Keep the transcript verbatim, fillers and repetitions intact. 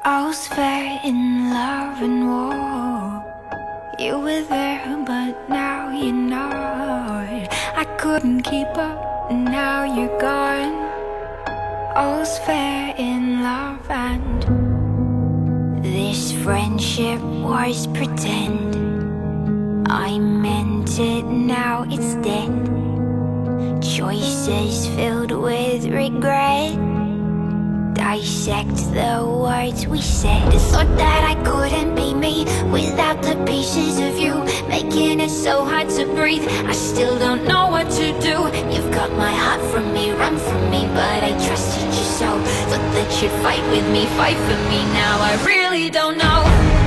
All's fair in love and war. You were there, but now you're not. I couldn't keep up, and now you're gone. All's fair in love, and this friendship was pretend. I meant it, now it's dead. Choices filled with regret. Dissect the words we said. Thought that I couldn't be me without the pieces of you, making it so hard to breathe. I still don't know what to do. You've got my heart from me, run from me, but I trusted you so. Thought that you'd fight with me, fight for me. Now I really don't know.